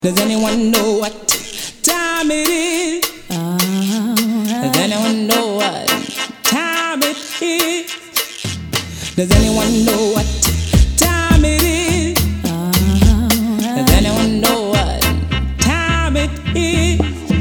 Does anyone know what time it is? Does anyone know what time it is? Does anyone know what time it is? Does anyone know what time it is?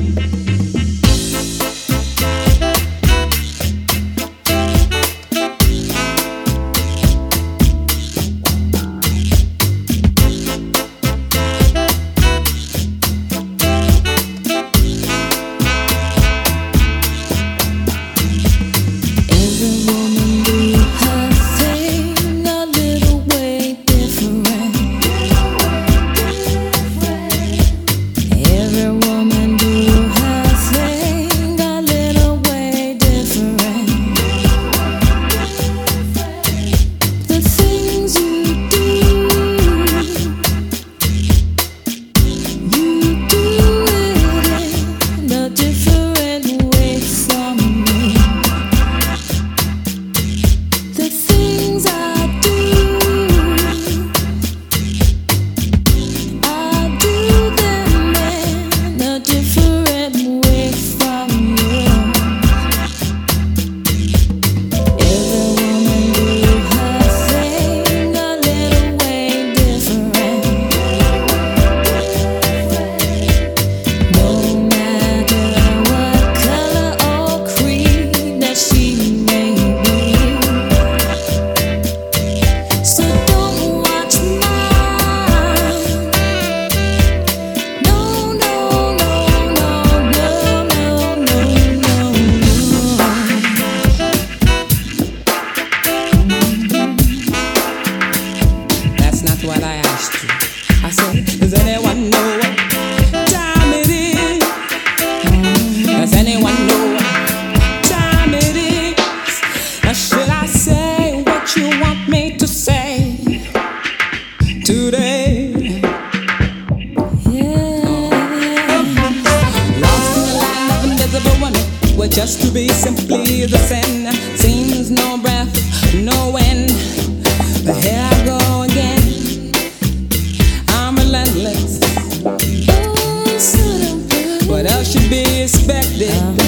What I asked you, I said, does anyone know what time it is? Does anyone know what time it is? Or should I say what you want me to say today? Lost in the land of invisible women, where just to be simply the sin. Seems no breath, no wind, but here I go again. Relentless. What else should be expected?